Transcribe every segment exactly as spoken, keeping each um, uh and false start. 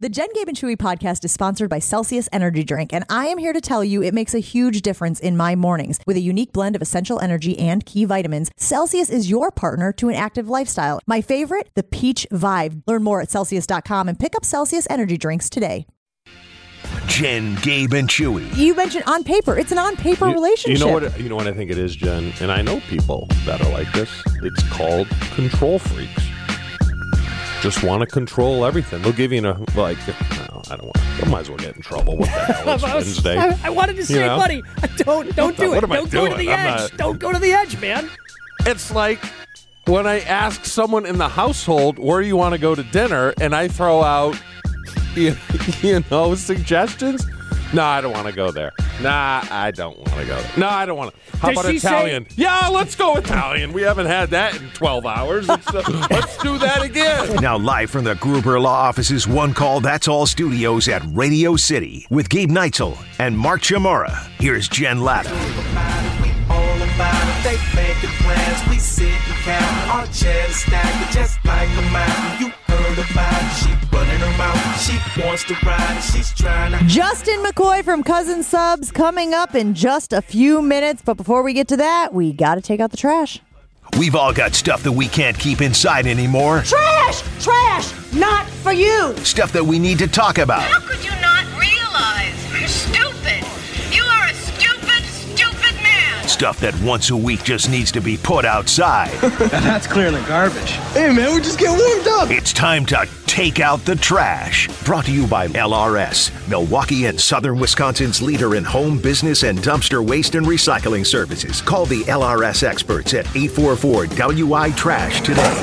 The Jen, Gabe, and Chewy podcast is sponsored by Celsius Energy Drink, and I am here to tell you it makes a huge difference in my mornings. With a unique blend of essential energy and key vitamins, Celsius is your partner to an active lifestyle. My favorite, the Peach Vibe. Learn more at Celsius dot com and pick up Celsius Energy Drinks today. Jen, Gabe, and Chewy. You mentioned on paper. It's an on-paper you, relationship. You know what? You know what I think it is, Jen, and I know people that are like this. It's called control freaks. Just want to control everything. They'll give you a like. No, I don't want. I might as well get in trouble. What the hell? It's I, was, Wednesday. I, I wanted to say, You know? buddy, don't don't do What it. am I Don't go to doing? the I'm edge. not- Don't go to the edge, man. It's like when I ask someone in the household where you want to go to dinner, and I throw out, you, you know, suggestions. No, I don't want to go there. Nah, I don't want to go there. No, I don't want to. How Does about she Italian? say- Yeah, let's go Italian. We haven't had that in twelve hours. Let's, uh, let's do that again. Now live from the Gruber Law Office's One Call That's All studios at Radio City with Gabe Neitzel and Mark Chamora. Here's Jen Latta. All about it, they making plans. We sit and count our chairs stacked just like a mountain. You heard about it, she running her mouth. She wants to ride, she's trying to. Justin McCoy from Cousin Subs coming up in just a few minutes. But before we get to that, we got to take out the trash. We've all got stuff that we can't keep inside anymore. Trash! Trash! Not for you! Stuff that we need to talk about. How could you not realize? You're stupid. You are a stupid, stupid man. Stuff that once a week just needs to be put outside. That's clearly garbage. Hey, man, we just get warmed up. It's time to take out the trash. Brought to you by L R S, Milwaukee and Southern Wisconsin's leader in home, business, and dumpster waste and recycling services. Call the L R S experts at eight four four W I TRASH today.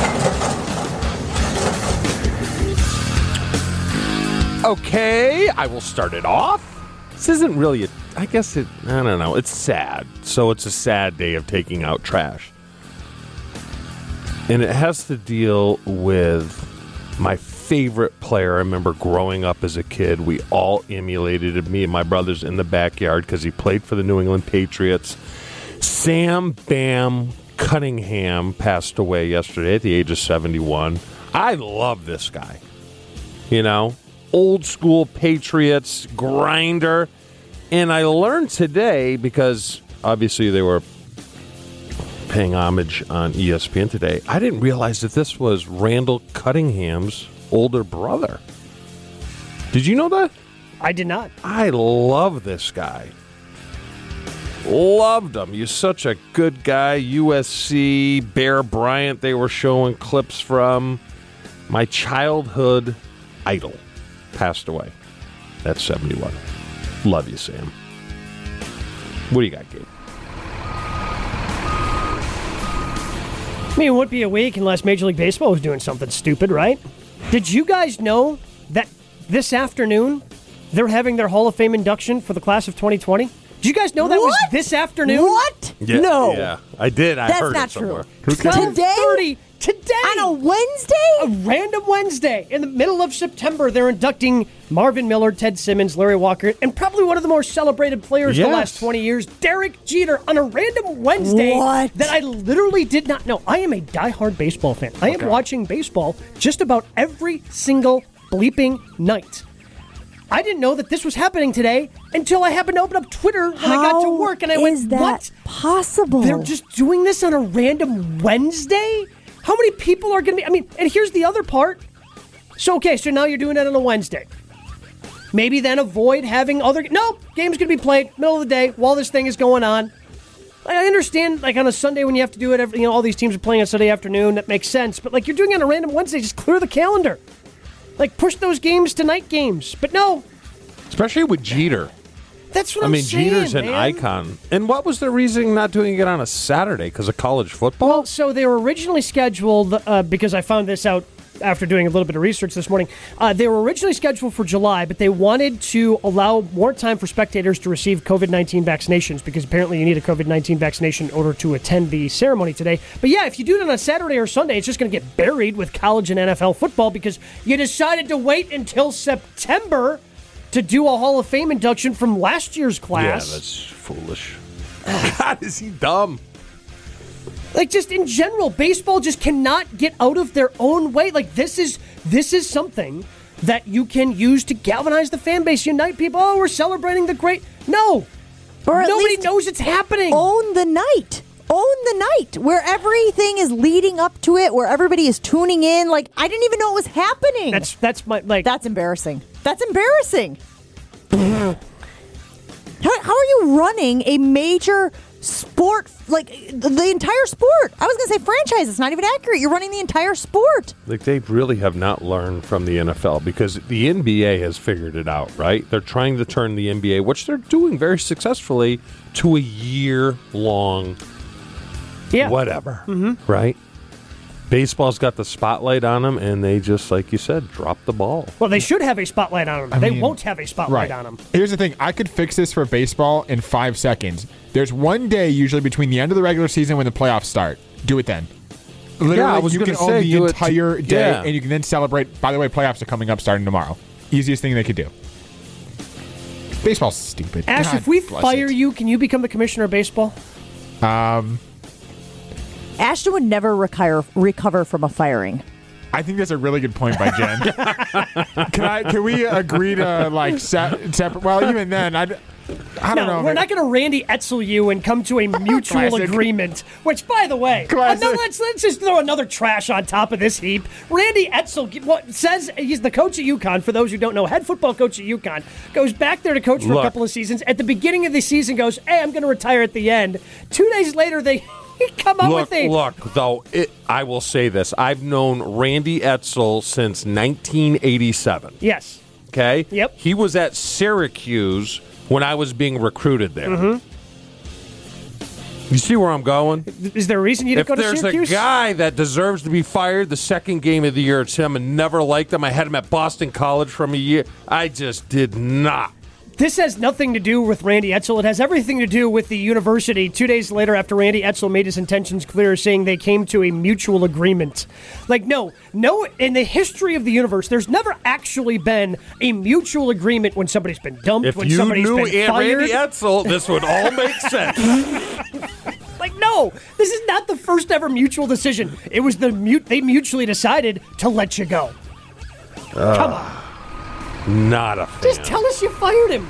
Okay, I will start it off. This isn't really a, I guess it, I don't know, it's sad. So it's a sad day of taking out trash. And it has to deal with my favorite player. I remember growing up as a kid, we all emulated him, me and my brothers in the backyard because he played for the New England Patriots. Sam Bam Cunningham passed away yesterday at the age of seventy-one. I love this guy. You know, old school Patriots grinder. And I learned today, because obviously they were paying homage on E S P N today, I didn't realize that this was Randall Cunningham's older brother. Did you know that? I did not. I love this guy. Loved him. He's such a good guy. U S C, Bear Bryant, they were showing clips from. My childhood idol passed away at seventy-one. Love you, Sam. What do you got, Gabe? I mean, it wouldn't be a week unless Major League Baseball was doing something stupid, right? Did you guys know that this afternoon they're having their Hall of Fame induction for the class of twenty twenty? Did you guys know that What? was this afternoon? What? Yeah, No. Yeah, I did. I That's heard not it somewhere. true. Today? thirty Today. On a Wednesday? A random Wednesday. In the middle of September, they're inducting Marvin Miller, Ted Simmons, Larry Walker, and probably one of the more celebrated players Yes. the last twenty years, Derek Jeter, on a random Wednesday What? that I literally did not know. I am a diehard baseball fan. I am watching baseball just about every single bleeping night. I didn't know that this was happening today until I happened to open up Twitter when I got to work, and I went, is that what? possible? They're just doing this on a random Wednesday? How many people are going to be... I mean, and here's the other part. So, okay, so now you're doing it on a Wednesday. Maybe then avoid having other... No, game's going to be played middle of the day while this thing is going on. I understand, like, on a Sunday when you have to do it, every, you know, all these teams are playing on Sunday afternoon. That makes sense. But, like, you're doing it on a random Wednesday. Just clear the calendar. Like, push those games to night games. But no. Especially with Jeter. That's what I I'm mean, saying, Jeter's an man. icon. And what was the reason not doing it on a Saturday? Because of college football? Well, so they were originally scheduled, uh, because I found this out after doing a little bit of research this morning. Uh, they were originally scheduled for July, but they wanted to allow more time for spectators to receive covid nineteen vaccinations, because apparently you need a covid nineteen vaccination in order to attend the ceremony today. But yeah, if you do it on a Saturday or Sunday, it's just going to get buried with college and N F L football because you decided to wait until September to do a Hall of Fame induction from last year's class. Yeah, that's foolish. God, is he dumb? Like, just in general, baseball just cannot get out of their own way. Like, this is this is something that you can use to galvanize the fan base, unite people. Oh, we're celebrating the great. No. Or at Nobody least knows it's happening. Own the night. Own the night where everything is leading up to it, where everybody is tuning in. Like, I didn't even know it was happening. That's that's my like. That's embarrassing. That's embarrassing. how, how are you running a major sport, like the, the entire sport? I was going to say franchise. It's not even accurate. You're running the entire sport. Like, they really have not learned from the N F L because the N B A has figured it out, right? They're trying to turn the N B A, which they're doing very successfully, to a year-long yeah. whatever, mm-hmm. right? Baseball's got the spotlight on them, and they just, like you said, drop the ball. Well, they should have a spotlight on them. I they mean, won't have a spotlight right. on them. Here's the thing. I could fix this for baseball in five seconds. There's one day usually between the end of the regular season when the playoffs start. Do it then. Literally, Yeah, I was you can gonna own say, the do it entire t- day, yeah. and you can then celebrate. By the way, playoffs are coming up starting tomorrow. Easiest thing they could do. Baseball's stupid. Ash, God if we bless fire it. you, can you become the commissioner of baseball? Um, Ashton would never recover, recover from a firing. I think that's a really good point by Jen. can I? Can we agree to like se- separate? Well, even then, I'd, I don't no, know. we're man. not going to Randy Etzel you and come to a mutual Classic. agreement. Which, by the way, uh, Classic. no, let's let's just throw another trash on top of this heap. Randy Etzel, what says he's the coach at UConn. For those who don't know, head football coach at UConn, goes back there to coach for Look. a couple of seasons. At the beginning of the season, goes, "Hey, I'm going to retire at the end." Two days later, they come up Look, with a look, though, it, I will say this. I've known Randy Etzel since nineteen eighty-seven. yes. Okay? Yep. He was at Syracuse when I was being recruited there. Mm-hmm. You see where I'm going? Is there a reason you didn't If go to there's Syracuse? a guy that deserves to be fired the second game of the year, it's him, and never liked him. I had him at Boston College from a year. I just did not. This has nothing to do with Randy Etzel. It has everything to do with the university. Two days later, after Randy Etzel made his intentions clear, saying they came to a mutual agreement. Like, no, no, in the history of the universe, there's never actually been a mutual agreement when somebody's been dumped, If when you somebody's knew been Aunt fired. Randy Etzel, this would all make sense. Like, no, this is not the first ever mutual decision. It was the mute. They mutually decided to let you go. Uh, Come on. Not a fan. Just tell us you fired him.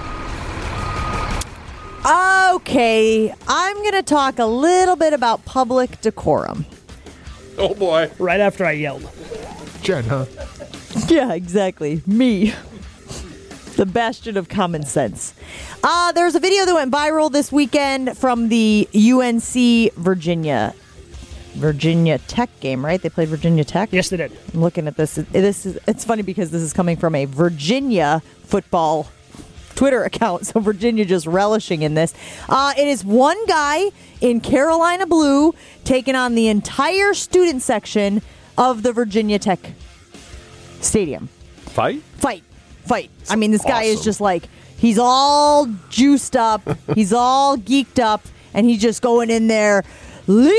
Okay, I'm going to talk a little bit about public decorum. Oh, boy. Right after I yelled. Jen, huh? Yeah, exactly. Me. The bastion of common sense. Uh, there's a video that went viral this weekend from the U N C Virginia Virginia Tech game, right? They played Virginia Tech? Yes, they did. I'm looking at this. This is it's funny because this is coming from a Virginia football Twitter account, so Virginia just relishing in this. Uh, it is one guy in Carolina blue taking on the entire student section of the Virginia Tech stadium. Fight? Fight. Fight. I mean, this guy is awesome. just like, he's all juiced up, he's all geeked up, and he's just going in there, Leroy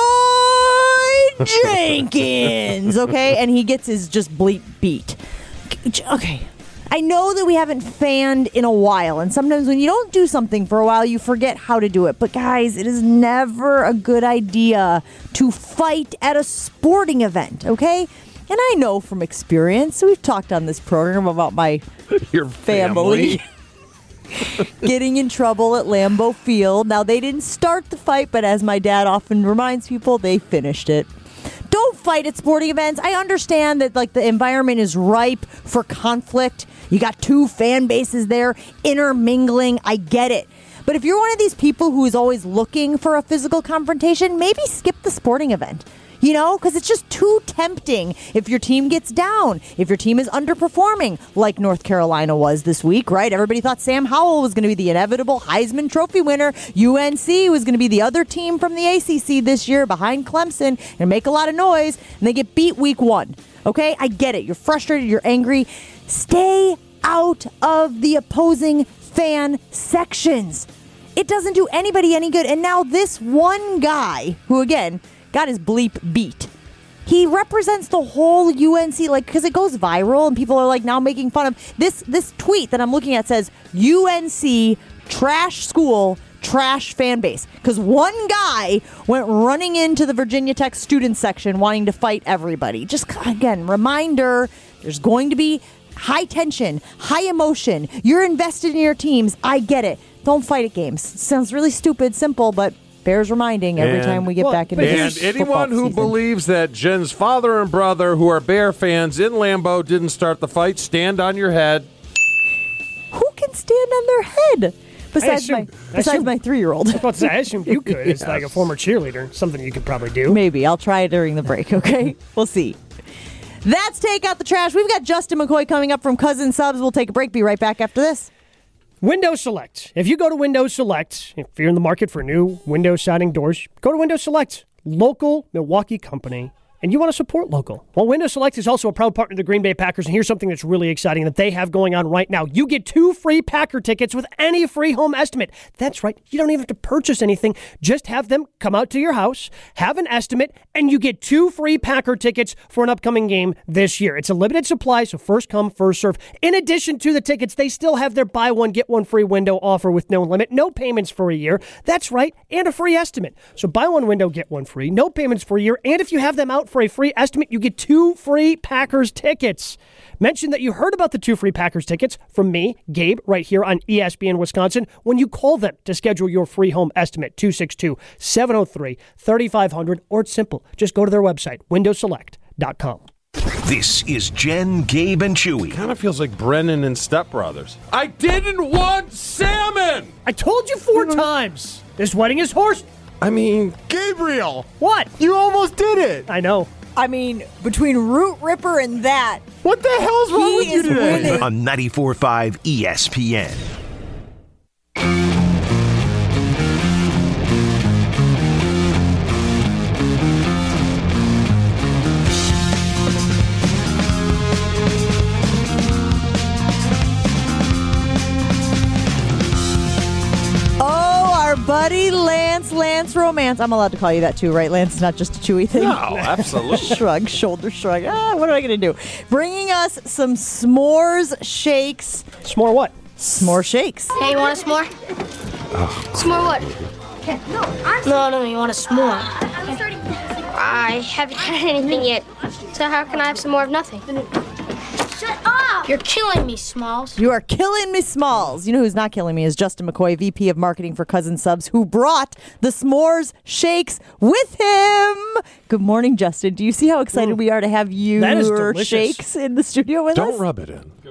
Jenkins, okay? And he gets his just bleep beat. Okay. I know that we haven't fanned in a while, and sometimes when you don't do something for a while, you forget how to do it. But guys, it is never a good idea to fight at a sporting event, okay? And I know from experience, we've talked on this program about my Your family. family getting in trouble at Lambeau Field. Now, they didn't start the fight, but as my dad often reminds people, they finished it. Don't fight at sporting events. I understand that like the environment is ripe for conflict. You got two fan bases there intermingling. I get it. But if you're one of these people who is always looking for a physical confrontation, maybe skip the sporting event. You know, because it's just too tempting if your team gets down, if your team is underperforming, like North Carolina was this week, right? Everybody thought Sam Howell was going to be the inevitable Heisman Trophy winner. U N C was going to be the other team from the A C C this year behind Clemson and make a lot of noise, and they get beat week one. Okay, I get it. You're frustrated. You're angry. Stay out of the opposing fan sections. It doesn't do anybody any good. And now this one guy, who again got his bleep beat, he represents the whole U N C, like, because it goes viral and people are like now making fun of this. This tweet that I'm looking at says U N C trash school, trash fan base, because one guy went running into the Virginia Tech student section wanting to fight everybody. Just again, reminder There's going to be high tension, high emotion. You're invested in your teams. I get it. Don't fight at games. Sounds really stupid, simple, but bears reminding every And- time we get well, back into but And this anyone football who season. believes that Jen's father and brother, who are Bear fans in Lambeau, didn't start the fight, stand on your head. Who can stand on their head besides assume- my I besides assume- my three-year-old? I was about to say, I assume you could. It's like a former cheerleader. Something you could probably do. Maybe. I'll try it during the break, okay? We'll see. That's Take Out the Trash. We've got Justin McCoy coming up from Cousin Subs. We'll take a break. Be right back after this. Windows Select. If you go to Windows Select, if you're in the market for new window siding doors, go to Windows Select, local Milwaukee company, and you want to support local. Well, Windows Select is also a proud partner of the Green Bay Packers, and here's something that's really exciting that they have going on right now. You get two free Packer tickets with any free home estimate. That's right. You don't even have to purchase anything. Just have them come out to your house, have an estimate, and you get two free Packer tickets for an upcoming game this year. It's a limited supply, so first come, first serve. In addition to the tickets, they still have their buy one, get one free window offer with no limit, no payments for a year. That's right, and a free estimate. So buy one window, get one free, no payments for a year, and if you have them out for a free estimate, you get two free Packers tickets. Mention that you heard about the two free Packers tickets from me, Gabe, right here on E S P N Wisconsin when you call them to schedule your free home estimate, two six two, seven oh three, three five zero zero, or it's simple. Just go to their website, windows select dot com. This is Jen, Gabe, and Chewy. Kind of feels like Brennan and Step Brothers. I didn't want salmon! I told you four times. This wedding is horse. I mean, Gabriel, What? you almost did it. I know. I mean, between Root Ripper and that, What the hell's wrong He with you is today? winning. On ninety-four point five E S P N. oh, our buddy Lance, Lance Romance. I'm allowed to call you that too, right, Lance? It's not just a Chewy thing. no, absolutely. Shrug, shoulder shrug. Ah, what am I going to do? Bringing us some s'mores shakes. S'more what? S'more shakes. Hey, you want a s'more? S'more what? No, no, you want a s'more. I haven't had anything yet, so how can I have some more of nothing? Shut up! You're killing me, Smalls. You are killing me, Smalls. You know who's not killing me is Justin McCoy, V P of Marketing for Cousin Subs, who brought the s'mores shakes with him. Good morning, Justin. Do you see how excited we are to have you That is delicious. shakes in the studio with us? Don't rub it in.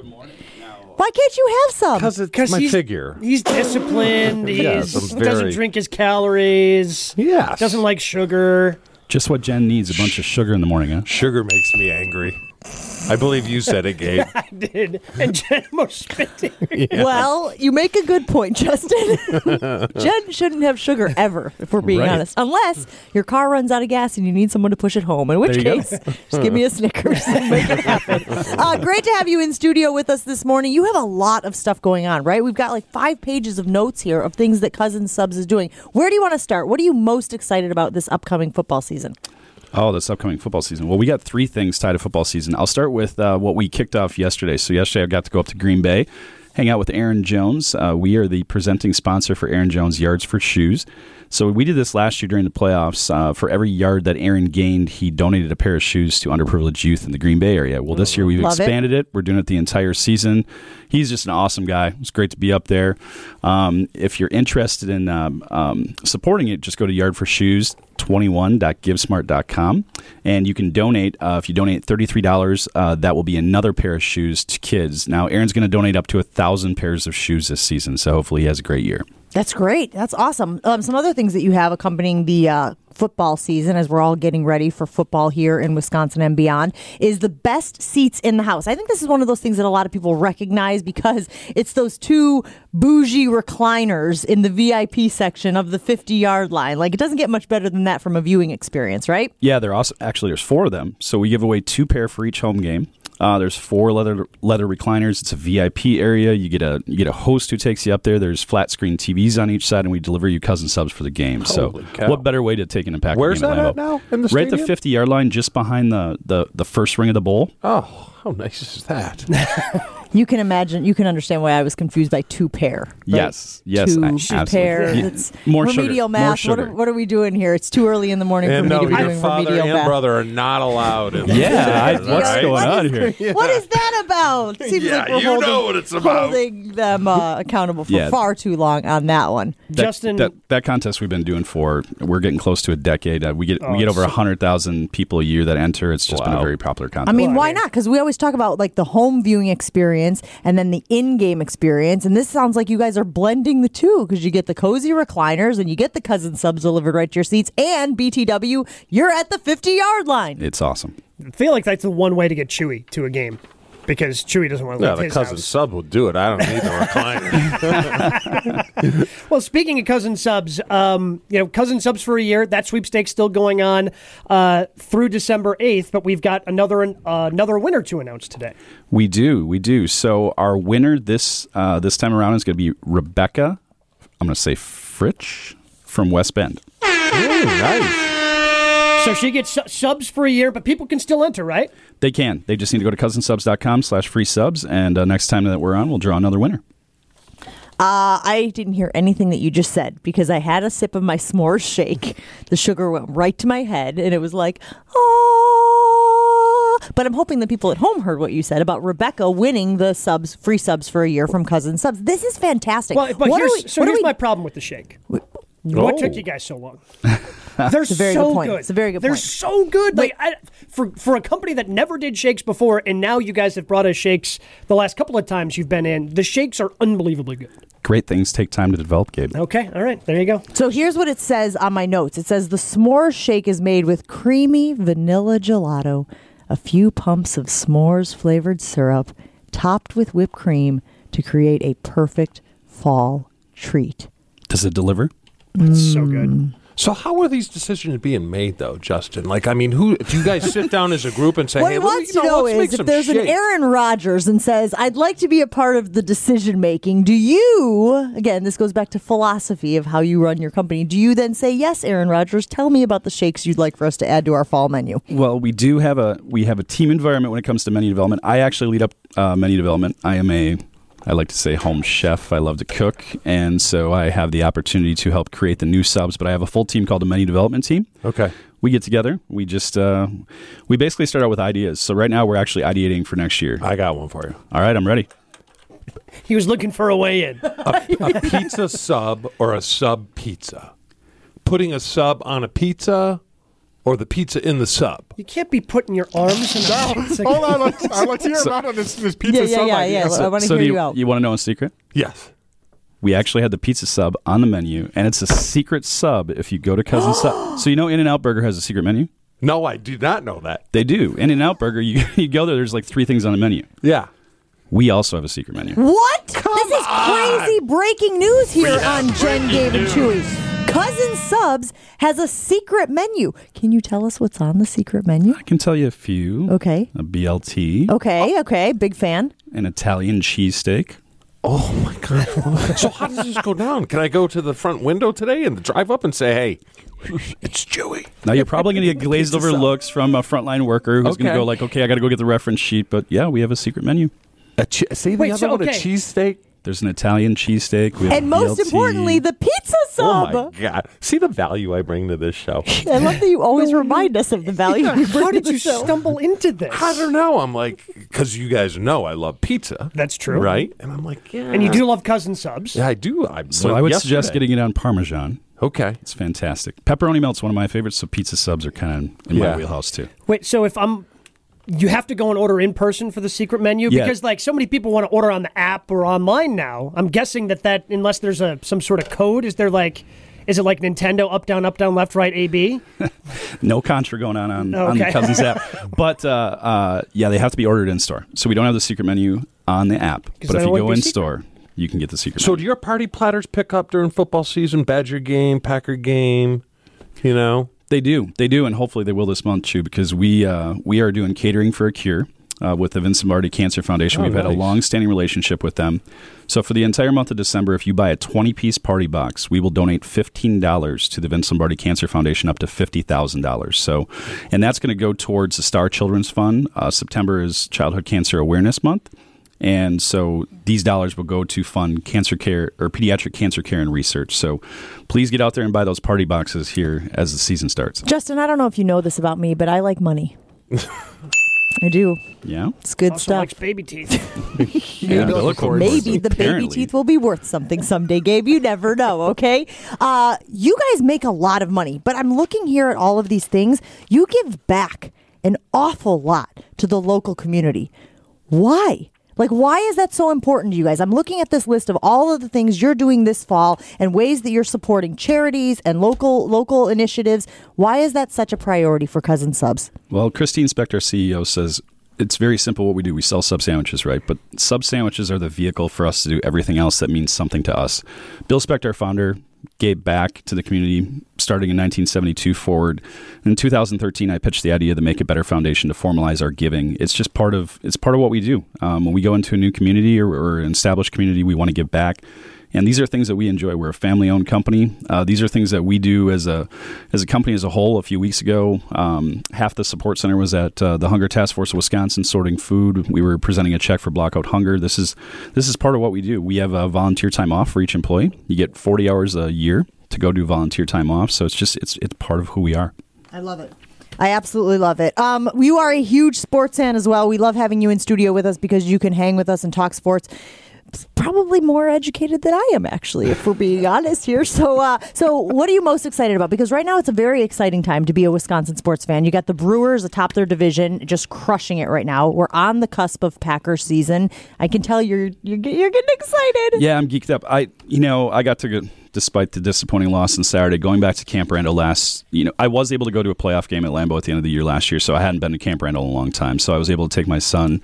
Why can't you have some? Because it's my he's, figure. He's disciplined. Yes, He's, I'm he doesn't very- drink his calories. Yes. Doesn't like sugar. Just what Jen needs, a bunch of sugar in the morning, huh? Sugar makes me angry. I believe you said it, Gabe. I did. And Jen was spitting. Well, you make a good point, Justin. Jen shouldn't have sugar ever, if we're being Right. honest. Unless your car runs out of gas and you need someone to push it home. In which There you case, just give me a Snickers and make it happen. Uh, great to have you in studio with us this morning. You have a lot of stuff going on, right? We've got like five pages of notes here of things that Cousin Subs is doing. Where do you want to start? What are you most excited about this upcoming football season? Oh, this upcoming football season. Well, we got three things tied to football season. I'll start with uh, what we kicked off yesterday. So yesterday I got to go up to Green Bay, hang out with Aaron Jones. Uh, we are the presenting sponsor for Aaron Jones Yards for Shoes. So we did this last year during the playoffs. Uh, for every yard that Aaron gained, he donated a pair of shoes to underprivileged youth in the Green Bay area. Well, this year we've Love it. expanded it. We're doing it the entire season. He's just an awesome guy. It's great to be up there. Um, if you're interested in um, um, supporting it, just go to Yard for Shoes twenty-one dot give smart dot com, and you can donate. Uh, if you donate thirty-three dollars, uh, that will be another pair of shoes to kids. Now, Aaron's going to donate up to one thousand pairs of shoes this season, so hopefully he has a great year. That's great. That's awesome. Um, some other things that you have accompanying the uh, football season, as we're all getting ready for football here in Wisconsin and beyond, is the best seats in the house. I think this is one of those things that a lot of people recognize because it's those two bougie recliners in the V I P section of the fifty-yard line. Like, it doesn't get much better than that from a viewing experience, right? Yeah, there also actually there's four of them, so we give away two pair for each home game. Uh, there's four leather leather recliners. It's a V I P area. You get a you get a host who takes you up there. There's flat screen T Vs on each side, and we deliver you Cousin Subs for the game. Holy so, cow. what better way to take in a Packer Where's game that at at now? In the right at the stadium? fifty-yard line, just behind the, the, the first ring of the bowl. Oh, how nice is that? You can imagine, you can understand why I was confused by two pair. Right? Yes, yes, two I- absolutely. pair. Yeah. It's More remedial sugar, math. more What, sugar. are, what are we doing here? It's too early in the morning And for no, me to be your doing father remedial and math. brother are not allowed. In Yeah, I- this, what's right? going What on is- here? What is that about? Seems Yeah, like we're you holding, know what it's about. holding them uh, accountable for Yeah. far too long on that one. That, Justin- that, that contest we've been doing for we're getting close to a decade. Uh, we get Oh, we get over it's- a hundred thousand people a year that enter. It's just been a Wow. very popular contest. I mean, Well, I why mean- not? Because we always talk about like the home viewing experience and then the in-game experience, and this sounds like you guys are blending the two because you get the cozy recliners and you get the cousin subs delivered right to your seats, and B T W, you're at the fifty-yard line. it's awesome. I feel like that's the one way to get Chewy to a game because Chewy doesn't want to No, leave the his cousin house. sub will do it. I don't need the recliner. Well, speaking of cousin subs, um, you know, cousin subs for a year. That sweepstakes still going on uh, through December eighth, but we've got another uh, another winner to announce today. We do, we do. So our winner this uh, this time around is going to be Rebecca. I'm going to say Fritsch from West Bend. Ooh, nice. So she gets su- subs for a year, but people can still enter, right? They can. They just need to go to cousin subs dot com slash free subs, and uh, next time that we're on, we'll draw another winner. Uh, I didn't hear anything that you just said because I had a sip of my s'mores shake. The sugar went right to my head, and it was like, oh. But I'm hoping that people at home heard what you said about Rebecca winning the subs, free subs for a year from Cousin Subs. This is fantastic. Well, but what here's, are we, so what are here's we- my problem with the shake. What Oh. took you guys so long? They're It's a very so good point. good. It's a very good They're point. so good. Like I, for for a company that never did shakes before, and now you guys have brought us shakes the last couple of times you've been in. The shakes are unbelievably good. Great things take time to develop, Gabe. Okay, all right, there you go. So here's what it says on my notes. It says the s'mores shake is made with creamy vanilla gelato, a few pumps of s'mores flavored syrup, topped with whipped cream to create a perfect fall treat. Does it deliver? It's so good. So how are these decisions being made, though, Justin? Like, I mean, who do you guys sit down as a group and say, What "Hey, he well, wants you to know, know let's make is some if there's an shake." Aaron Rodgers and says, I'd like to be a part of the decision making, do you, again, this goes back to philosophy of how you run your company, do you then say, yes, Aaron Rodgers, tell me about the shakes you'd like for us to add to our fall menu? Well, we do have a we have a team environment when it comes to menu development. I actually lead up uh, menu development. I am a I like to say home chef. I love to cook, and so I have the opportunity to help create the new subs. But I have a full team called the menu development team. Okay. We get together. We just uh, we basically start out with ideas. So right now we're actually ideating for next year. I got one for you. All right, I'm ready. He was looking for a way in. A, a pizza sub or a sub pizza? Putting a sub on a pizza or the pizza in the sub? You can't be putting your arms in the Hold on, let's, uh, let's hear about it, this, this pizza Yeah, yeah, sub yeah, idea. yeah. I want to so hear do you, you, out. you want to know a secret? Yes. We actually had the pizza sub on the menu, and it's a secret sub if you go to Cousin Sub. So you know In-N-Out Burger has a secret menu? No, I do not know that. They do. In-N-Out Burger, you, you go there, there's like three things on the menu. Yeah. We also have a secret menu. What? This is crazy breaking news here on Jen, Gabe, and Chewy. Cousin Subs has a secret menu. Can you tell us what's on the secret menu? I can tell you a few. Okay. A B L T. Okay, okay. Big fan. An Italian cheesesteak. Oh, my God. So how does this go down? Can I go to the front window today and drive up and say, hey, it's Chewy? Now, you're probably going to get glazed over looks from a frontline worker who's going to Okay. go like, okay, I got to go get the reference sheet. But yeah, we have a secret menu. A che- say the Wait, other so, one, a okay. cheesesteak? There's an Italian cheesesteak. We have And most B L T. importantly, the pizza Oh, sub. my God. See the value I bring to this show? I love that you always remind us of the value. we bring How to did the you show. stumble into this? I don't know. I'm like, because you guys know I love pizza. That's true. Right? And I'm like, yeah. And you do love cousin subs. Yeah, I do. I, So went I would yesterday. suggest getting it on Parmesan. Okay. It's fantastic. Pepperoni melt's one of my favorites, so pizza subs are kind of in Yeah. my wheelhouse too. Wait, so if I'm, you have to go and order in person for the secret menu Yeah. because like so many people want to order on the app or online now. I'm guessing that that unless there's a some sort of code, is there like, is it like Nintendo up down up down left right A B? No contra going on on, on the Okay. Cousins app. But uh, uh, yeah, they have to be ordered in store. So we don't have the secret menu on the app. But then if it you wouldn't go be in secret. store, you can get the secret So menu. do your party platters pick up during football season? Badger game, Packer game, you know? They do. They do, and hopefully they will this month too, because we uh, we are doing catering for a cure uh, with the Vincent Marty Cancer Foundation. Oh, We've had a nice. long-standing relationship with them. So for the entire month of December, if you buy a twenty-piece party box, we will donate fifteen dollars to the Vincent Marty Cancer Foundation, up to fifty thousand dollars. So, and that's going to go towards the Star Children's Fund. Uh, September is Childhood Cancer Awareness Month. And so these dollars will go to fund cancer care or pediatric cancer care and research. So please get out there and buy those party boxes here as the season starts. Justin, I don't know if you know this about me, but I like money. I do. Yeah. It's good also stuff. likes baby teeth. Yeah, Maybe the Apparently. baby teeth will be worth something someday, Gabe. You never know, okay? Uh, you guys make a lot of money, but I'm looking here at all of these things. You give back an awful lot to the local community. Why? Like, why is that so important to you guys? I'm looking at this list of all of the things you're doing this fall and ways that you're supporting charities and local local initiatives. Why is that such a priority for Cousin Subs? Well, Christine Spector, C E O, says it's very simple what we do. We sell sub sandwiches, right? But sub sandwiches are the vehicle for us to do everything else that means something to us. Bill Spector, our founder, gave back to the community starting in nineteen seventy-two forward. In two thousand thirteen, I pitched the idea to Make a Better Foundation to formalize our giving. It's just part of it's part of what we do. Um, when we go into a new community or, or an established community, we want to give back. And these are things that we enjoy. We're a family-owned company. Uh, these are things that we do as a as a company as a whole. A few weeks ago, um, half the support center was at uh, the Hunger Task Force of Wisconsin sorting food. We were presenting a check for Blackout Hunger. This is this is part of what we do. We have a volunteer time off for each employee. You get forty hours a year to go do volunteer time off. So it's just it's it's part of who we are. I love it. I absolutely love it. Um, you are a huge sports fan as well. We love having you in studio with us because you can hang with us and talk sports. Probably more educated than I am, actually, if we're being honest here. So, uh, so what are you most excited about? Because right now it's a very exciting time to be a Wisconsin sports fan. You got the Brewers atop their division, just crushing it right now. We're on the cusp of Packers season. I can tell you're you're, you're getting excited. Yeah, I'm geeked up. I, you know, I got to go. Despite the disappointing loss on Saturday, going back to Camp Randall last, you know, I was able to go to a playoff game at Lambeau at the end of the year last year, so I hadn't been to Camp Randall in a long time. So I was able to take my son.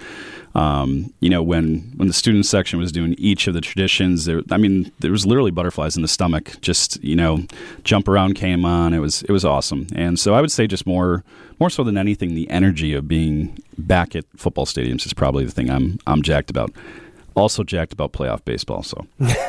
Um, you know, when when the student section was doing each of the traditions, there, I mean, there was literally butterflies in the stomach. Just, you know, jump around came on. It was it was awesome. And so I would say just more more so than anything, the energy of being back at football stadiums is probably the thing I'm I'm jacked about. Also jacked about playoff baseball. So.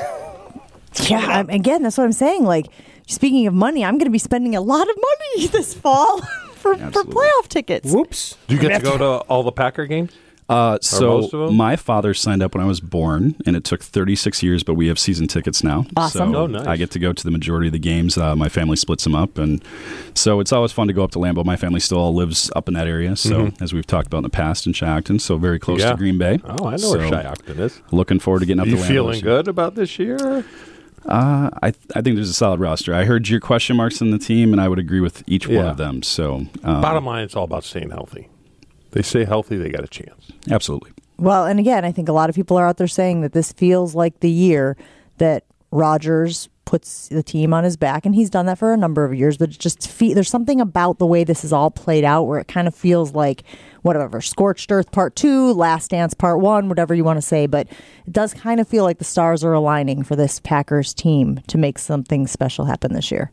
Yeah, I'm, again, that's what I'm saying. Like, speaking of money, I'm going to be spending a lot of money this fall for, for playoff tickets. Whoops. Do you get to go to all the Packer games? Uh, so most of them? my father signed up when I was born, and it took thirty-six years, but we have season tickets now. Awesome. So Oh, nice. I get to go to the majority of the games. Uh, my family splits them up, and so it's always fun to go up to Lambeau. My family still all lives up in that area, so as we've talked about in the past, in Shiocton, so very close Yeah. to Green Bay. Oh, I know So where Shiocton is. Looking forward to getting up Are you to Lambeau. feeling this year. good about this year? Uh, I th- I think there's a solid roster. I heard your question marks in the team, and I would agree with each one Yeah. of them. So um, Bottom line, it's all about staying healthy. They stay healthy, they got a chance. absolutely. Well, and again, I think a lot of people are out there saying that this feels like the year that Rodgers puts the team on his back, and he's done that for a number of years, but it just fe- there's something about the way this is all played out where it kind of feels like whatever, Scorched Earth Part two, Last Dance Part one, whatever you want to say, but it does kind of feel like the stars are aligning for this Packers team to make something special happen this year.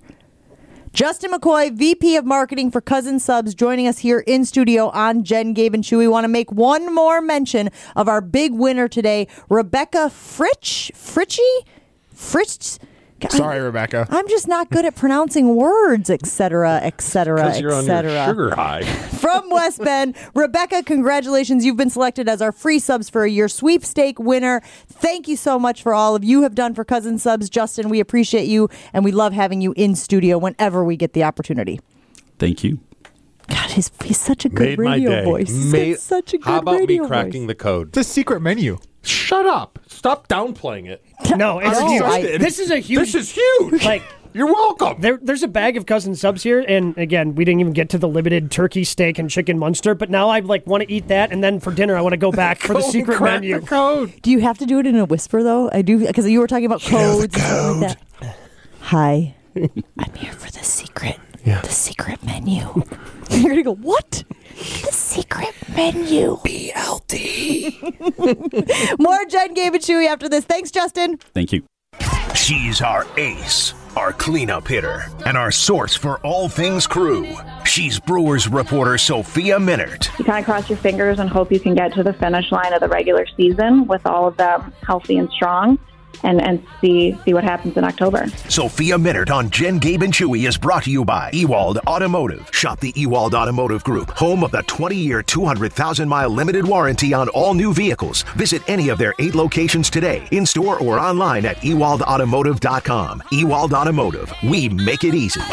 Justin McCoy, V P of Marketing for Cousin Subs, joining us here in studio on Jen, Gabe, and Chewy. We want to make one more mention of our big winner today, Rebecca Fritsch, Fritchie? Fritsch? Sorry, Rebecca. I'm just not good at pronouncing words, et cetera, et cetera, Because you're et on your cetera. sugar high. From West Bend, Rebecca, congratulations. You've been selected as our free subs for a year sweepstake winner. Thank you so much for all of you have done for Cousin Subs. Justin, we appreciate you, and we love having you in studio whenever we get the opportunity. Thank you. God, he's, he's such a good Made my radio day. voice. He's Made- got such a good How about me radio cracking voice. the code? It's a secret menu. Shut up. Stop downplaying it. No, it's No, huge. I- this is a huge. This is huge. like. You're welcome. There, there's a bag of Cousin Subs here, and again, we didn't even get to the limited turkey steak and chicken Munster. But now I like want to eat that, and then for dinner I want to go back for the Go secret crack menu. the code. Do you have to do it in a whisper, though? I do, because you were talking about codes and stuff like that. Hi, I'm here for the secret, Yeah. the secret menu. You're going to go, what? The secret menu. B L T. More Jen, Gabe, and Chewy after this. Thanks, Justin. Thank you. She's our ace, our cleanup hitter, and our source for all things crew. She's Brewers reporter Sophia Minert. You kind of cross your fingers and hope you can get to the finish line of the regular season with all of them healthy and strong. and, and see see what happens in October. Sophia Minnaert on Jen, Gabe, and Chewy is brought to you by Ewald Automotive. Shop the Ewald Automotive Group, home of the twenty-year, two hundred thousand mile limited warranty on all new vehicles. Visit any of their eight locations today, in-store or online at ewald automotive dot com. Ewald Automotive, we make it easy.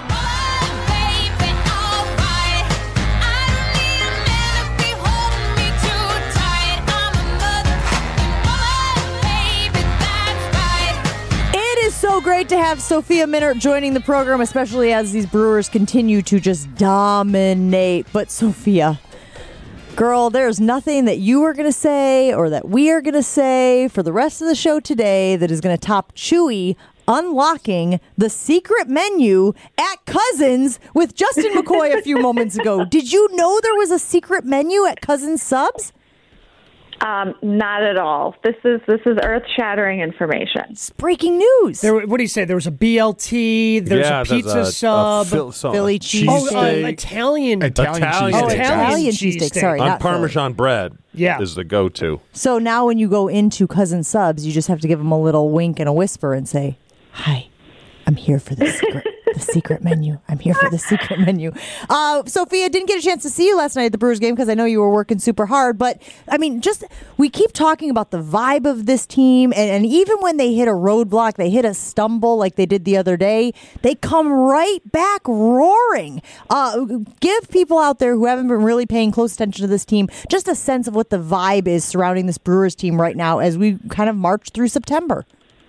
So great to have Sophia Minnaert joining the program, especially as these Brewers continue to just dominate. But Sophia, girl, there's nothing that you are going to say or that we are going to say for the rest of the show today that is going to top Chewy unlocking the secret menu at Cousins with Justin McCoy a few moments ago. Did you know there was a secret menu at Cousins Subs? Um, not at all. This is this is earth-shattering information. It's breaking news. There, what do you say? There was a B L T. There's yeah, a pizza there's a, sub. a Phil, so Philly cheese oh, steak. uh, Italian. Italian, Italian cheese oh, steak. Italian cheesesteak. Sorry, on not Parmesan Philly. bread. Yeah. is the go-to. So now when you go into Cousin Subs, you just have to give them a little wink and a whisper and say, "Hi, I'm here for the secret, the secret menu. I'm here for the secret menu." Uh, Sophia, didn't get a chance to see you last night at the Brewers game because I know you were working super hard. But, I mean, just we keep talking about the vibe of this team. And, and even when they hit a roadblock, they hit a stumble like they did the other day, they come right back roaring. Uh, give people out there who haven't been really paying close attention to this team just a sense of what the vibe is surrounding this Brewers team right now as we kind of march through September.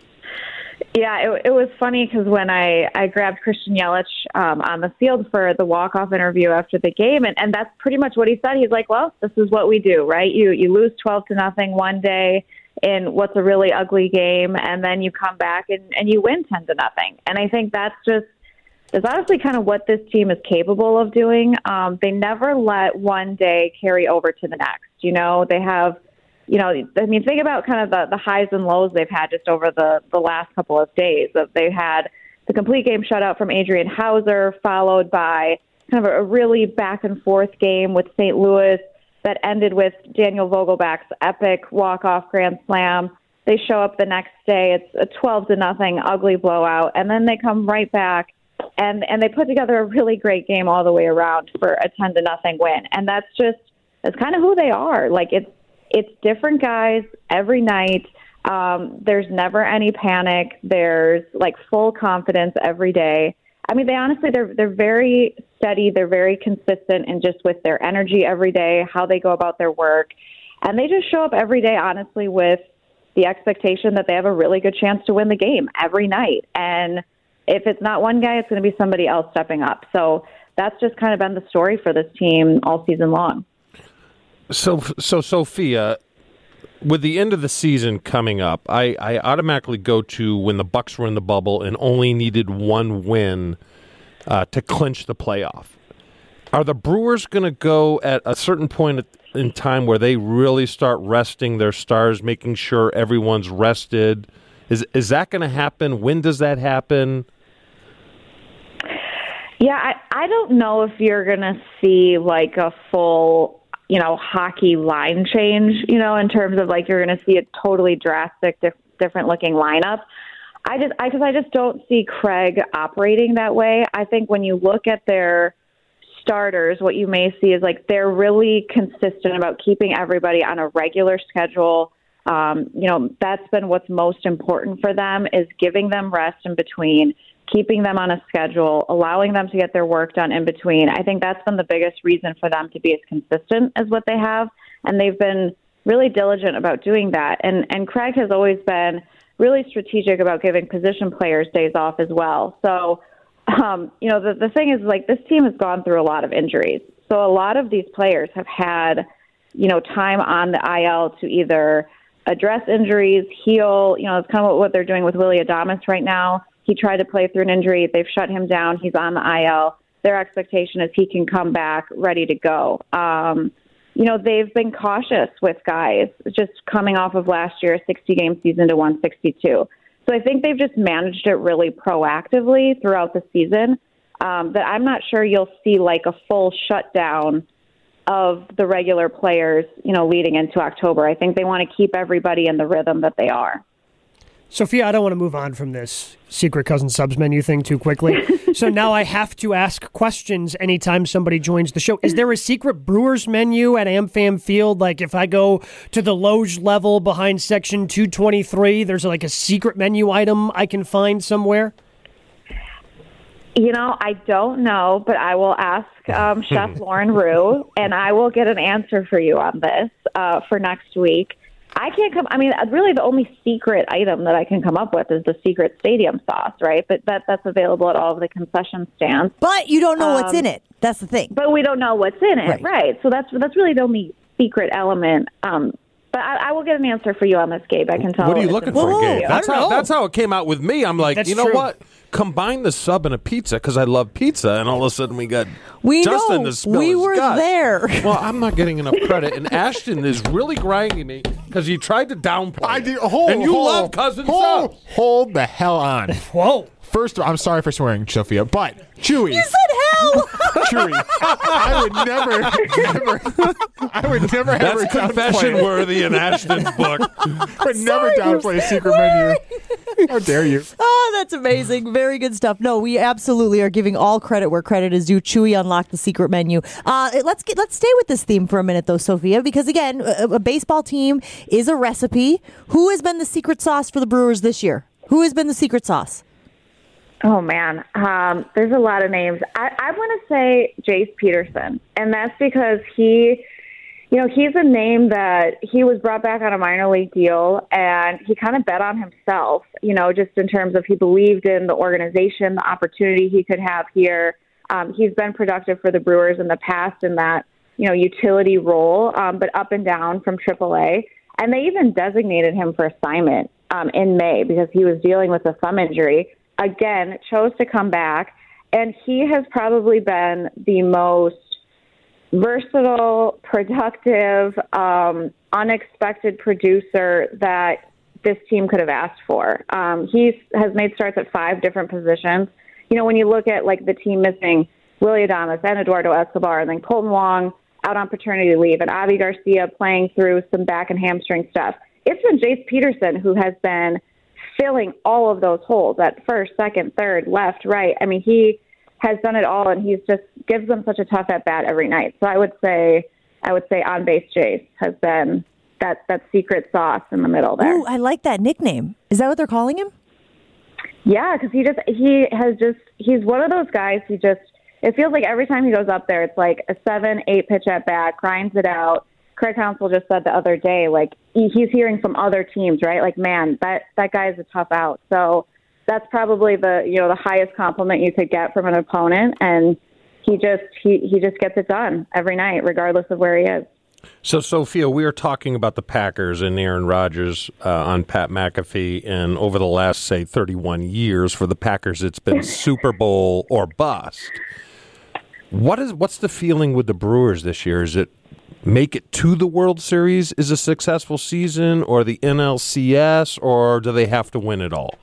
Yeah, it, it was funny because when I, I grabbed Christian Yelich um, on the field for the walk-off interview after the game, and, and that's pretty much what he said. He's like, well, this is what we do, right? You you lose twelve to nothing one day in what's a really ugly game, and then you come back and, and you win ten to nothing. And I think that's just, that's honestly kind of what this team is capable of doing. Um, they never let one day carry over to the next. You know, they have... You know, I mean, think about kind of the, the highs and lows they've had just over the, the last couple of days. They had the complete game shutout from Adrian Hauser, followed by kind of a really back and forth game with Saint Louis that ended with Daniel Vogelback's epic walk-off grand slam. They show up the next day. It's a twelve to nothing ugly blowout. And then they come right back and, and they put together a really great game all the way around for a ten to nothing win. And that's just, that's kind of who they are. Like, it's, It's different guys every night. Um, there's never any panic. There's like full confidence every day. I mean, they honestly, they're they're very steady. They're very consistent in just with their energy every day, how they go about their work. And they just show up every day, honestly, with the expectation that they have a really good chance to win the game every night. And if it's not one guy, it's going to be somebody else stepping up. So that's just kind of been the story for this team all season long. So, so Sophia, with the end of the season coming up, I, I automatically go to when the Bucks were in the bubble and only needed one win uh, to clinch the playoff. Are the Brewers going to go at a certain point in time where they really start resting their stars, making sure everyone's rested? Is is that going to happen? When does that happen? Yeah, I, I don't know if you're going to see like a full, you know, hockey line change, you know, in terms of like you're going to see a totally drastic, dif- different looking lineup. I just, I, cause I just don't see Craig operating that way. I think when you look at their starters, what you may see is like they're really consistent about keeping everybody on a regular schedule. Um, you know, that's been what's most important for them is giving them rest in between, keeping them on a schedule, allowing them to get their work done in between. I think that's been the biggest reason for them to be as consistent as what they have. And they've been really diligent about doing that. And and Craig has always been really strategic about giving position players days off as well. So, um, you know, the, the thing is, like, this team has gone through a lot of injuries. So a lot of these players have had, you know, time on the I L to either address injuries, heal. You know, it's kind of what they're doing with Willy Adames right now. He tried to play through an injury. They've shut him down. He's on the I L. Their expectation is he can come back ready to go. Um, you know, they've been cautious with guys just coming off of last year's sixty-game season to one sixty-two. So I think they've just managed it really proactively throughout the season um, that I'm not sure you'll see like a full shutdown of the regular players, you know, leading into October. I think they want to keep everybody in the rhythm that they are. Sophia, I don't want to move on from this secret cousin subs menu thing too quickly. So now I have to ask questions anytime somebody joins the show. Is there a secret Brewers menu at AmFam Field? Like if I go to the Loge level behind section two twenty-three, there's like a secret menu item I can find somewhere? You know, I don't know, but I will ask um, Chef Lauren Rue, and I will get an answer for you on this uh, for next week. I can't come. I mean, really, the only secret item that I can come up with is the secret stadium sauce, right? But that that's available at all of the concession stands. But you don't know um, what's in it. That's the thing. But we don't know what's in it, right? right. So that's that's really the only secret element. Um, but I, I will get an answer for you on this, Gabe. I can tell. What are you looking for, Gabe? That's how know. that's how it came out with me. I'm like, That's you know true. what? Combine the sub and a pizza because I love pizza, and all of a sudden we got We Justin know. to spill We his were guts. there. Well, I'm not getting enough credit, and Ashton is really grinding me because he tried to downplay. I it. did. Hold, and you hold, love cousin hold, subs. hold the hell on. Whoa. First of all, I'm sorry for swearing, Sophia, but Chewy. You said hell. Chewy. I would never, never, I would never ever That's confession downplay. worthy in Ashton's book. I would never downplay a secret menu. How dare you? Oh, that's amazing. Very good stuff. No, we absolutely are giving all credit where credit is due. Chewy unlocked the secret menu. Uh, let's get let's stay with this theme for a minute, though, Sophia, because again, a, a baseball team is a recipe. Who has been the secret sauce for the Brewers this year? Who has been the secret sauce? Oh, man. Um, there's a lot of names. I, I want to say Jace Peterson, and that's because he, you know, he's a name that he was brought back on a minor league deal, and he kind of bet on himself, you know, just in terms of he believed in the organization, the opportunity he could have here. Um, he's been productive for the Brewers in the past in that, you know, utility role, um, but up and down from triple A. And they even designated him for assignment um, in May because he was dealing with a thumb injury. Again, chose to come back, and he has probably been the most versatile, productive, um, unexpected producer that this team could have asked for. Um, he has made starts at five different positions. You know, when you look at, like, the team missing Willy Adames and Eduardo Escobar, and then Colton Wong out on paternity leave, and Avi Garcia playing through some back and hamstring stuff, it's been Jace Peterson who has been filling all of those holes at first, second, third, left, right. I mean, he has done it all, and he's just gives them such a tough at bat every night. So I would say, I would say on base Jace has been that that secret sauce in the middle there. Ooh, I like that nickname. Is that what they're calling him? Yeah, because he just he has just he's one of those guys. He just it feels like every time he goes up there, it's like a seven, eight pitch at bat, grinds it out. Craig Counsell just said the other day, like, he, he's hearing from other teams, right? Like, man, that, that guy's a tough out. So that's probably the, you know, the highest compliment you could get from an opponent. And he just, he, he just gets it done every night, regardless of where he is. So, Sophia, we are talking about the Packers and Aaron Rodgers uh, on Pat McAfee, and over the last, say, thirty-one years for the Packers, it's been Super Bowl or bust. What is what's the feeling with the Brewers this year? Is it make it to the World Series is a successful season, or the N L C S, or do they have to win it all?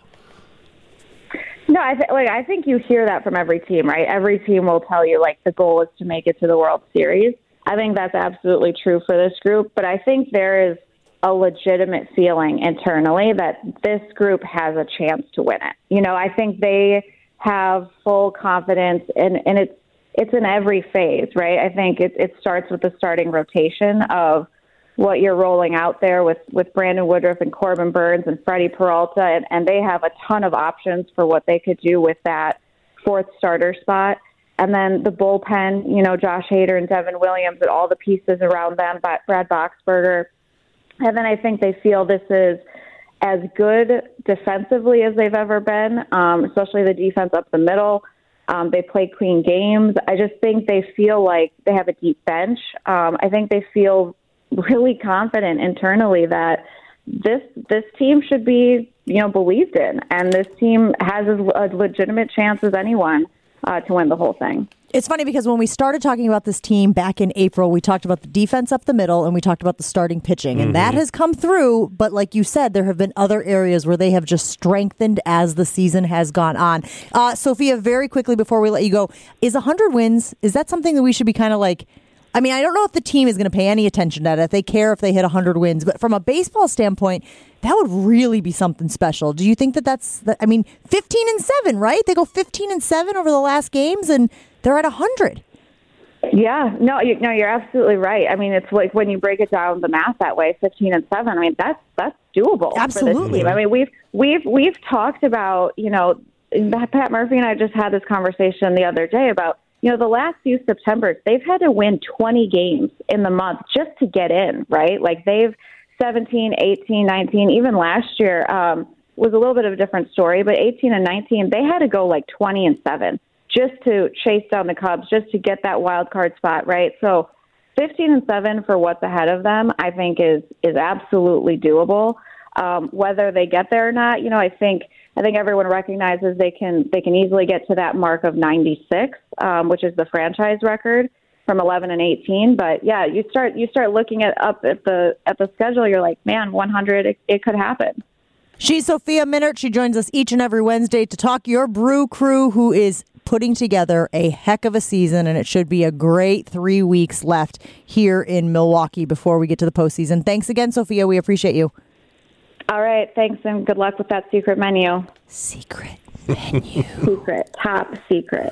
No, I th- like I think you hear that from every team, right? Every team will tell you, like, the goal is to make it to the World Series. I think that's absolutely true for this group, but I think there is a legitimate feeling internally that this group has a chance to win it. You know, I think they have full confidence, and, and it's it's in every phase, right? I think it, it starts with the starting rotation of what you're rolling out there with, with Brandon Woodruff and Corbin Burns and Freddie Peralta, and, and they have a ton of options for what they could do with that fourth starter spot. And then the bullpen, you know, Josh Hader and Devin Williams and all the pieces around them, but Brad Boxberger. And then I think they feel this is as good defensively as they've ever been, um, especially the defense up the middle. Um, they play clean games. I just think they feel like they have a deep bench. Um, I think they feel really confident internally that this this team should be, you know, believed in, and this team has a legitimate chance as anyone uh, to win the whole thing. It's funny because when we started talking about this team back in April, we talked about the defense up the middle and we talked about the starting pitching, and mm-hmm. that has come through. But like you said, there have been other areas where they have just strengthened as the season has gone on. Uh, Sophia, very quickly before we let you go, is one hundred wins, is that something that we should be kind of like I mean, I don't know if the team is going to pay any attention to that, if they care if they hit one hundred wins, but from a baseball standpoint, that would really be something special. Do you think that that's, I mean, fifteen and seven, right? They go fifteen and seven over the last games, and they're at one hundred. Yeah, no, you, no, you're absolutely right. I mean, it's like when you break it down the math that way, fifteen and seven. I mean, that's that's doable Absolutely. for this team. I mean, we've we've we've talked about, you know, Pat Murphy and I just had this conversation the other day about, you know, the last few Septembers, they've had to win twenty games in the month just to get in, right? Like they've seventeen, eighteen, nineteen, even last year um, was a little bit of a different story, but eighteen and nineteen, they had to go like twenty and seven just to chase down the Cubs, just to get that wild card spot, right? So fifteen and seven for what's ahead of them, I think is is absolutely doable. Um, whether they get there or not, you know, I think I think everyone recognizes they can they can easily get to that mark of ninety-six, um, which is the franchise record from eleven and eighteen. But yeah, you start you start looking at up at the at the schedule, you're like, man, one hundred, it, it could happen. She's Sophia Minnaert. She joins us each and every Wednesday to talk your Brew Crew, who is putting together a heck of a season, and it should be a great three weeks left here in Milwaukee before we get to the postseason. Thanks again, Sophia. We appreciate you. All right, thanks, and good luck with that secret menu. Secret menu. Secret, top secret.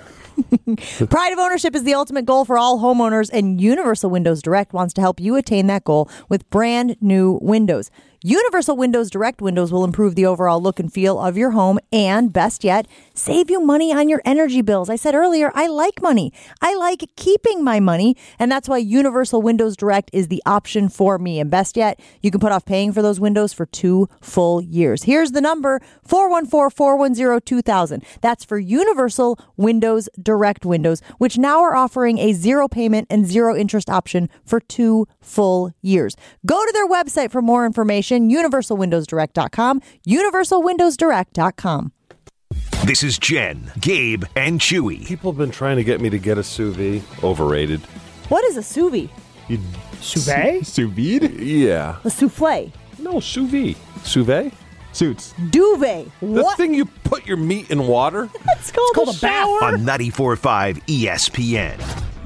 Pride of ownership is the ultimate goal for all homeowners, and Universal Windows Direct wants to help you attain that goal with brand new windows. Universal Windows Direct windows will improve the overall look and feel of your home and, best yet, save you money on your energy bills. I said earlier, I like money. I like keeping my money, and that's why Universal Windows Direct is the option for me. And best yet, you can put off paying for those windows for two full years. Here's the number, four one four, four one zero, two thousand. That's for Universal Windows Direct windows, which now are offering a zero payment and zero interest option for two full years. Go to their website for more information. universal windows direct dot com, universal windows direct dot com. This is Jen, Gabe, and Chewy. People have been trying to get me to get a sous vide. Overrated. What is a sous vide? You, Sous vide? Sous vide? Yeah. A souffle. No, sous vide. Sous vide? Suits. Duvet. The What? thing you put your meat in water? It's called, called a, a bath. shower. On ninety-four point five E S P N.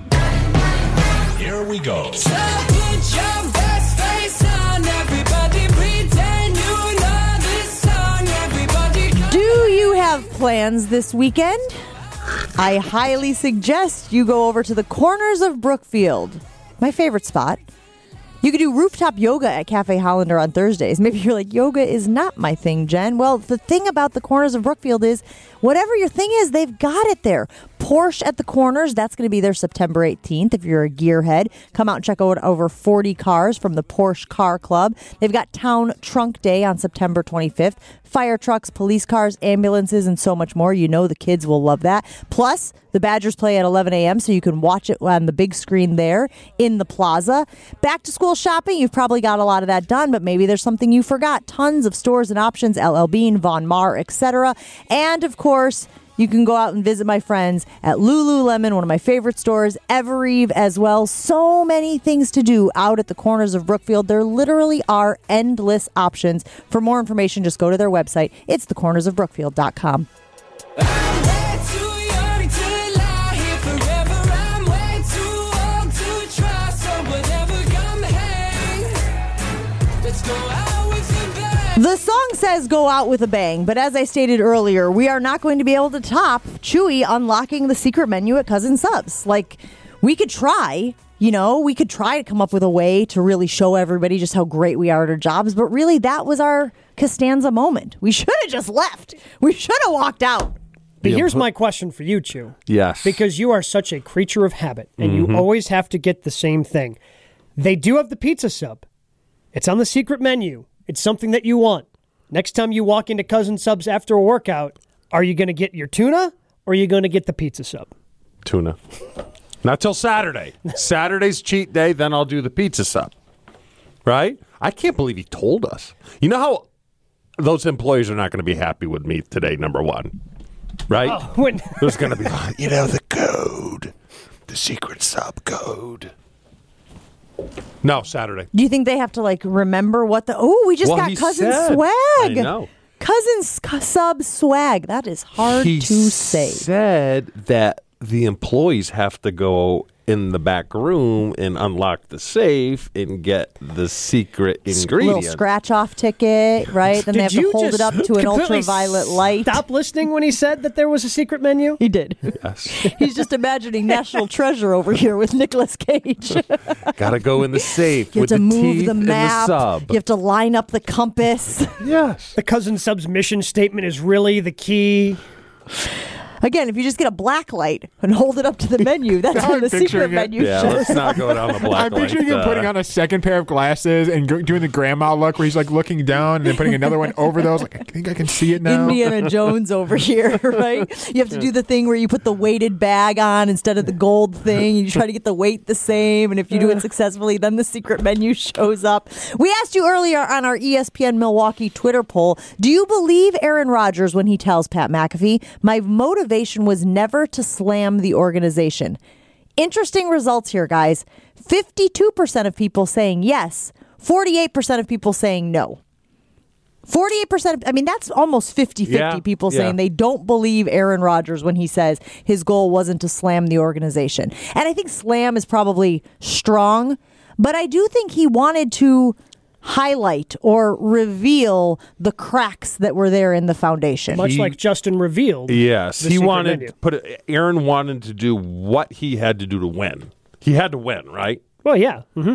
Here we go. So put your best face on, everybody pretend you know this song, everybody. Do you have plans this weekend? I highly suggest you go over to the Corners of Brookfield, my favorite spot. You could do rooftop yoga at Cafe Hollander on Thursdays. Maybe you're like, yoga is not my thing, Jen. Well, the thing about the Corners of Brookfield is whatever your thing is, they've got it there. Porsche at the Corners, that's going to be there September eighteenth. If you're a gearhead, come out and check out over forty cars from the Porsche Car Club. They've got Town Trunk Day on September twenty-fifth. Fire trucks, police cars, ambulances, and so much more. You know the kids will love that. Plus, the Badgers play at eleven a.m., so you can watch it on the big screen there in the plaza. Back to school shopping, you've probably got a lot of that done, but maybe there's something you forgot. Tons of stores and options, L L Bean, Von Maur, et cetera. And, of course, you can go out and visit my friends at Lululemon, one of my favorite stores, Evereve as well. So many things to do out at the Corners of Brookfield. There literally are endless options. For more information, just go to their website. It's the corners of brookfield dot com. I'm way too young to lie here forever. I'm way too old to try, so whatever, come hang. Let's go out with a bang. The song says go out with a bang, but as I stated earlier, we are not going to be able to top Chewy unlocking the secret menu at Cousin Subs. Like, we could try, you know, we could try to come up with a way to really show everybody just how great we are at our jobs, but really that was our Costanza moment. We should have just left. We should have walked out. But here's my question for you, Chew. Yes. Because you are such a creature of habit, and Mhm. you always have to get the same thing. They do have the pizza sub. It's on the secret menu. It's something that you want. Next time you walk into Cousin Subs after a workout, are you going to get your tuna or are you going to get the pizza sub? Tuna. Not till Saturday. Saturday's cheat day, then I'll do the pizza sub. Right? I can't believe he told us. You know how those employees are not going to be happy with me today, number one. Right? Oh, when- There's going to be, You know the code. The secret sub code. no, Saturday. Do you think they have to, like, remember what the... Oh, we just Well, got he Cousin said- Swag. I know. Cousin S- Sub Swag. That is hard He to say. said that the employees have to go in the back room and unlock the safe and get the secret ingredient. Little scratch-off ticket, right? Then Did they have you to hold just it up to an completely ultraviolet light. Stop listening when he said that there was a secret menu? He did. Yes. He's just imagining National Treasure over here with Nicolas Cage. Gotta go in the safe You have with to the move teeth the and map. the sub. You have to line up the compass. Yes. The cousin sub's mission statement is really the key. Again, if you just get a black light and hold it up to the menu, that's Now when I'm the secret picturing it. menu Yeah, shows let's not go down the black I'm picturing light, him uh, putting on a second pair of glasses and go, doing the grandma look where he's like looking down and then putting another one over those. Like, I think I can see it now. Indiana Jones over here, right? You have to do the thing where you put the weighted bag on instead of the gold thing. You try to get the weight the same, and if you do it successfully, then the secret menu shows up. We asked you earlier on our E S P N Milwaukee Twitter poll, do you believe Aaron Rodgers when he tells Pat McAfee, my motivation was never to slam the organization? Interesting results here, guys. fifty-two percent of people saying yes, forty-eight percent of people saying no. forty-eight percent of, I mean, that's almost fifty-fifty Yeah, people yeah. saying they don't believe Aaron Rodgers when he says his goal wasn't to slam the organization. And I think slam is probably strong, but I do think he wanted to highlight or reveal the cracks that were there in the foundation. Much He- like Justin revealed. Yes, the he secret wanted menu. to put it, Aaron wanted to do what he had to do to win. He had to win, right? Well, yeah. Mm-hmm.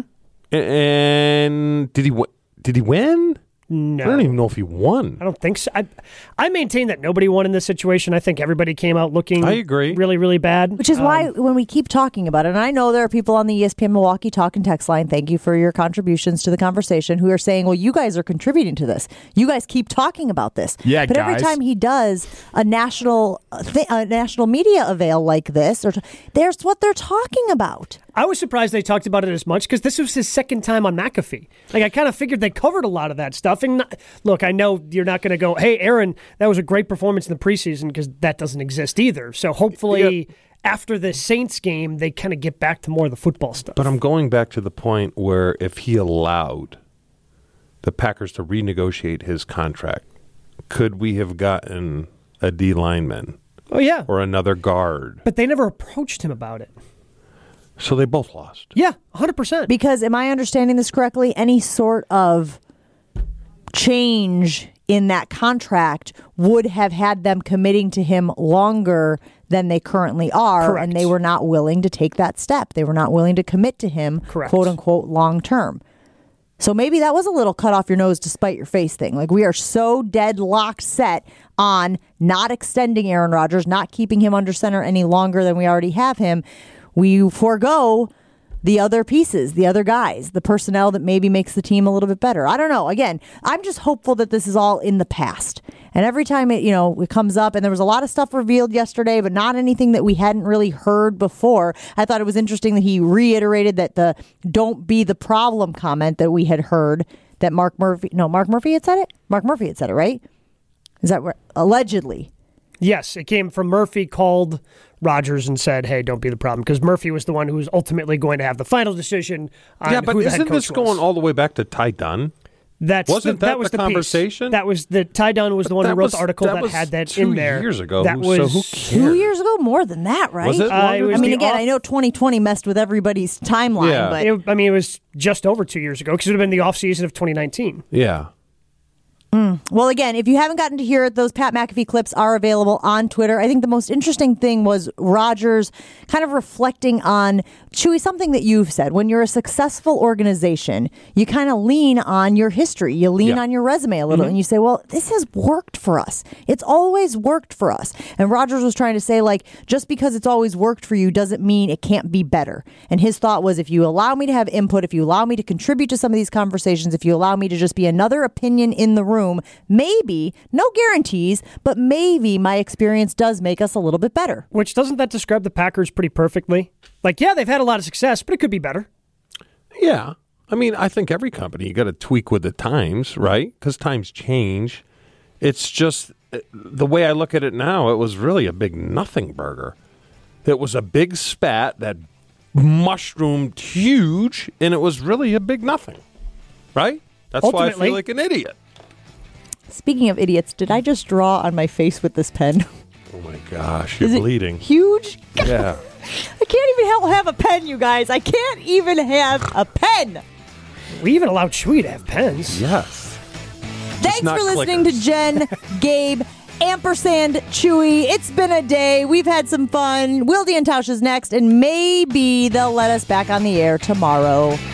And did he wi- did he win? No. I don't even know if he won. I don't think so. I, I maintain that nobody won in this situation. I think everybody came out looking I agree. really, really bad. Which is why when we keep talking about it, and I know there are people on the E S P N Milwaukee talk and text line, thank you for your contributions to the conversation, who are saying, well, you guys are contributing to this. You guys keep talking about this. Yeah, But every guys. time he does a national th- a national media avail like this, or t- there's what they're talking about. I was surprised they talked about it as much because this was his second time on McAfee. Like, I kind of figured they covered a lot of that stuff. And not, look, I know you're not going to go, hey, Aaron, that was a great performance in the preseason, because that doesn't exist either. So hopefully after the Saints game, they kind of get back to more of the football stuff. But I'm going back to the point where if he allowed the Packers to renegotiate his contract, could we have gotten a D lineman? Oh, yeah. Or another guard? But they never approached him about it. So they both lost. Yeah, one hundred percent. Because, am I understanding this correctly, any sort of change in that contract would have had them committing to him longer than they currently are, Correct. and they were not willing to take that step. They were not willing to commit to him, Correct. quote unquote, long term. So maybe that was a little cut off your nose to spite your face thing. Like, we are so deadlocked set on not extending Aaron Rodgers, not keeping him under center any longer than we already have him. We forego the other pieces, the other guys, the personnel that maybe makes the team a little bit better. I don't know. Again, I'm just hopeful that this is all in the past. And every time it, you know, it comes up, and there was a lot of stuff revealed yesterday, but not anything that we hadn't really heard before. I thought it was interesting that he reiterated that the "don't be the problem" comment that we had heard, that Mark Murphy, no, Mark Murphy had said it? Mark Murphy had said it, right? Is that where, allegedly? Yes, it came from Murphy, called Rodgers and said, hey, don't be the problem. Because Murphy was the one who was ultimately going to have the final decision on Yeah, but who the head isn't coach this was. going all the way back to Ty Dunn? That's Wasn't the, that was the the piece. conversation? That was the Ty Dunn was the one that who wrote was- the article that that, was had that two in there. years ago. That Who- was so who Two years ago? More than that, right? Was it Uh, longer it than was I mean, the again, off- I know twenty twenty messed with everybody's timeline, Yeah. but It, I mean, it was just over two years ago because it would have been the offseason of twenty nineteen. Yeah. well, again, if you haven't gotten to hear it, those Pat McAfee clips are available on Twitter. I think the most interesting thing was Rodgers kind of reflecting on, Chewy, something that you've said. When you're a successful organization, you kind of lean on your history. You lean Yeah. on your resume a little, Mm-hmm. and you say, well, this has worked for us. It's always worked for us. And Rodgers was trying to say, like, just because it's always worked for you doesn't mean it can't be better. And his thought was, if you allow me to have input, if you allow me to contribute to some of these conversations, if you allow me to just be another opinion in the room, maybe, no guarantees, but maybe my experience does make us a little bit better. Which, doesn't that describe the Packers pretty perfectly? Like, yeah, they've had a lot of success, but it could be better. Yeah. I mean, I think every company, you got to tweak with the times, right? Because times change. It's just uh, the way I look at it now, it was really a big nothing burger. It was a big spat that mushroomed huge, and it was really a big nothing, right? That's why I Ultimately- feel like an idiot. Speaking of idiots, did I just draw on my face with this pen? Oh my gosh, you're Is it bleeding. huge? Yeah. I can't even have a pen, you guys. I can't even have a pen. We even allowed Chewy to have pens. Yes. Thanks not for listening clickers. to Jen, Gabe, ampersand Chewy. It's been a day. We've had some fun. Wildy and Tausch is next, and maybe they'll let us back on the air tomorrow.